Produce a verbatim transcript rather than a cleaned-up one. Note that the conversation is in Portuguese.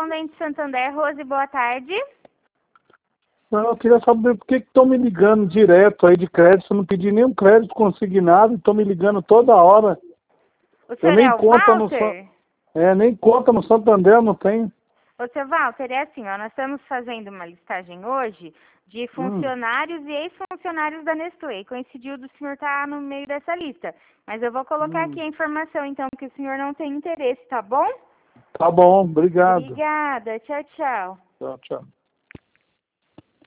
Correspondente Santander, Rose, boa tarde. Não, eu queria saber por que estão me ligando direto aí de crédito. Eu não pedi nenhum crédito consignado e estão me ligando toda hora. O senhor eu nem é o conta no Walter? É, nem conta no Santander, não tem. Ô, seu Walter, é assim, ó, nós estamos fazendo uma listagem hoje de Hum, funcionários e ex-funcionários da Nestlé. E coincidiu do senhor estar no meio dessa lista. Mas eu vou colocar hum. aqui a informação, então, que o senhor não tem interesse, tá bom? Tá bom, obrigado. Obrigada. Tchau, tchau. Tchau, tchau.